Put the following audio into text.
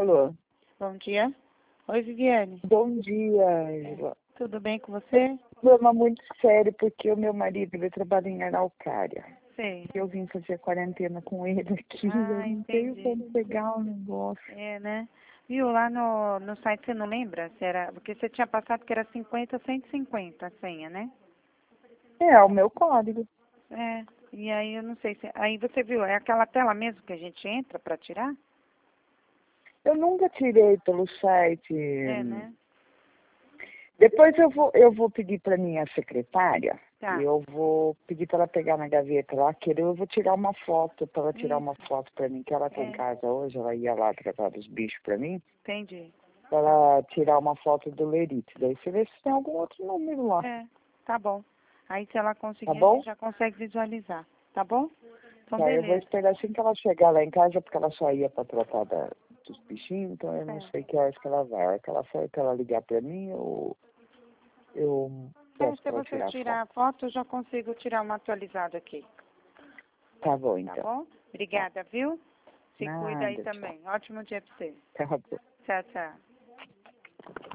Alô? Bom dia. Oi, Viviane. Bom dia, Eva. Tudo bem com você? Problema muito sério, porque o meu marido, ele trabalha em Araucária. Sei. Eu vim fazer quarentena com ele aqui, eu não entendi. tenho como pegar o negócio. É, né? Viu, lá no site você não lembra? Se era, porque você tinha passado que era 50, 150 a senha, né? É o meu código. É, e aí eu não sei se... Aí você viu, é aquela tela mesmo que a gente entra para tirar? Eu nunca tirei pelo site. É, né? Depois eu vou pedir para minha secretária, Tá. e eu vou pedir para ela pegar na gaveta lá, que eu vou tirar uma foto, para ela tirar uma foto para mim, que ela tá em casa hoje, ela ia lá tratar dos bichos para mim. Entendi. Para ela tirar uma foto do lerite. Daí você vê se tem algum outro número lá. É, tá bom. Aí se ela conseguir, Tá a bom? gente já consegue visualizar. Tá bom? Então, Tá, eu vou beleza. esperar assim que ela chegar lá em casa, porque ela só ia para tratar dos bichinhos, então eu não sei que horas que ela vai. A hora que ela for, que ela ligar para mim, eu peço Se para ela você tirar a tirar a foto. foto, eu já consigo tirar uma atualizada aqui. Tá bom, Tá então. bom? Obrigada, viu? Se cuida aí Nada, tchau. também. Ótimo dia pra você. Tá bom. Tchau, tchau.